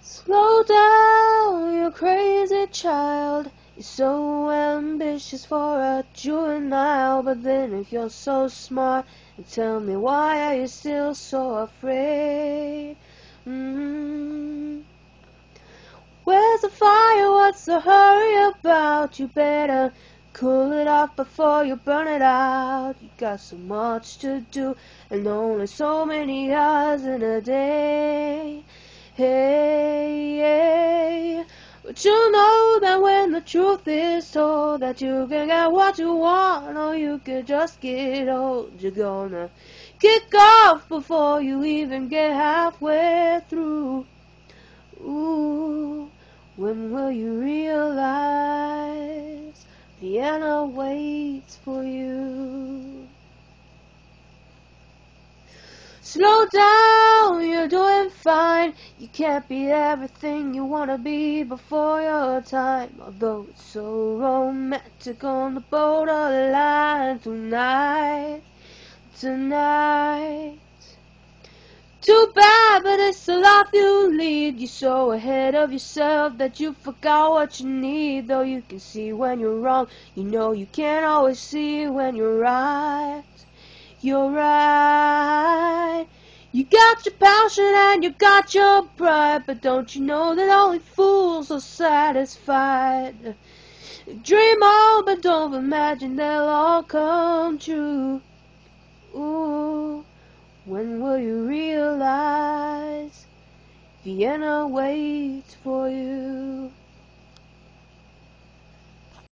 Slow down, you crazy child. You're so ambitious for a juvenile, but then if you're so smart, and tell me why are you still so afraid? Where's the fire? What's the hurry about? You better cool it off before you burn it out. You got so much to do and only so many hours in a day. Hey, but you know that when the truth is told that you can get what you want or you can just get old, you're gonna kick off before you even get halfway through. Ooh, when will you realize Vienna waits for you? Slow down, you're doing fine. You can't be everything you wanna be before your time. Although it's so romantic on the borderline tonight. Too bad, but it's the life you lead. You're so ahead of yourself that you forgot what you need. Though you can see when you're wrong, you know you can't always see when you're right. You're right. You got your passion and you got your pride, but don't you know that only fools are satisfied? Dream on, but don't imagine they'll all come true. Ooh, when will you realize Vienna waits for you?